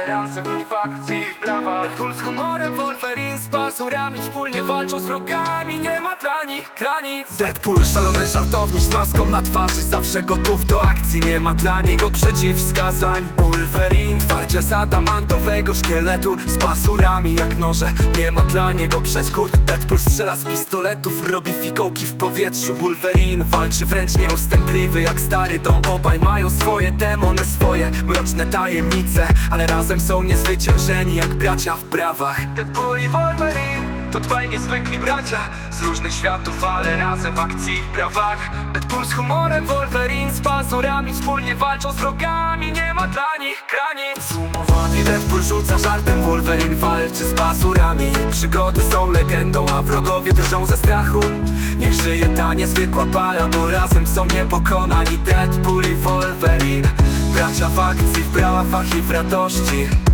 ale razem w akcji w prawach. Deadpool z humorem, Wolverine z pazurami, wspólnie walczą z wrogami, nie ma dla nich granic. Deadpool szalony żartownik z maską na twarzy, zawsze gotów do akcji, nie ma dla niego przeciwwskazań. Wolverine twardzie z adamantowego szkieletu, z pazurami jak noże, nie ma dla niego przeszkód. Deadpool strzela z pistoletów, robi fikołki w powietrzu. Wolverine walczy wręcz nieustępliwy jak stary dom. Obaj mają swoje demony, swoje mroczne tajemnice, ale razem są niezwyciężeni jak bracia w prawach. Deadpool i Wolverine to dwaj niezwykli bracia z różnych światów, ale razem w akcji w prawach. Deadpool z humorem, Wolverine z pazurami, wspólnie walczą z wrogami, nie ma dla nich granic. Zumowany Deadpool rzuca żartem, Wolverine walczy z pazurami. Przygody są legendą, a wrogowie drżą ze strachu. Niech żyje ta niezwykła para, bo razem są niepokonani. Deadpool i Wolverine, bracia w akcji, w prawach i w radości.